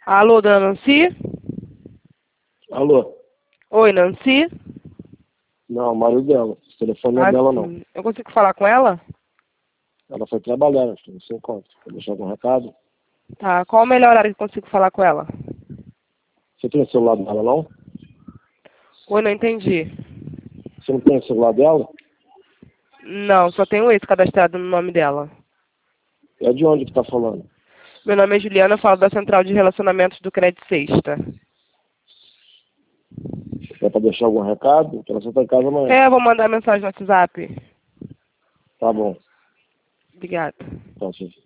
Alô, dona Nancy? Alô? Oi, Nancy? Não, o marido dela. O telefone não é dela, não. Eu consigo falar com ela? Ela foi trabalhar, acho que não sei quanto. Quer deixar algum recado? Tá, qual o melhor horário que eu consigo falar com ela? Você tem o celular dela, não? Oi, não entendi. Você não tem o celular dela? Não, só tenho esse cadastrado no nome dela. É de onde que tá falando? Meu nome é Juliana, eu falo da Central de Relacionamentos do Crédito Sexta. É pra deixar algum recado? Que ela só tá em casa amanhã. Eu vou mandar mensagem no WhatsApp. Tá bom. Obrigada. Então, sim.